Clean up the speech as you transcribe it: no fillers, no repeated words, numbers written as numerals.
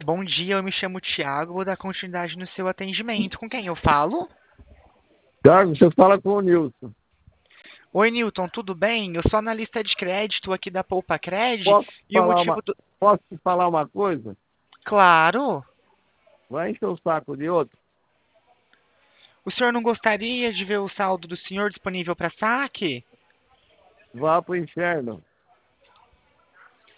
Bom dia, eu me chamo Thiago, vou dar continuidade no seu atendimento. Com quem eu falo? Thiago, você fala com o Nilson. Oi, Newton, tudo bem? Eu sou analista de crédito aqui da Poupa Cred Posso e o falar motivo uma, do... posso te falar uma coisa? Claro! Vai encher o saco de outro? O senhor não gostaria de ver o saldo do senhor disponível para saque? Vá pro inferno.